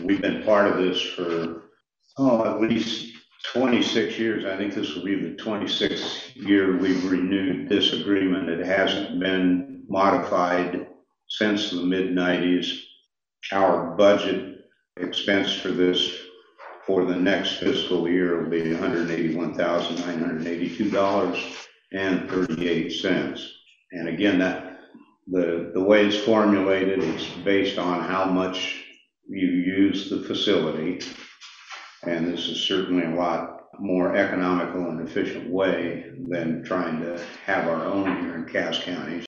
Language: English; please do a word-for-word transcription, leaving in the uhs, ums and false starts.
we've been part of this for, oh, at least twenty-six years. I think this will be the twenty-sixth year we've renewed this agreement. It hasn't been modified since the mid nineties. Our budget expense for this for the next fiscal year will be one hundred eighty-one thousand nine hundred eighty-two dollars and thirty-eight cents. And again, that the, the way it's formulated, it's based on how much you use the facility. And this is certainly a lot more economical and efficient way than trying to have our own here in Cass County.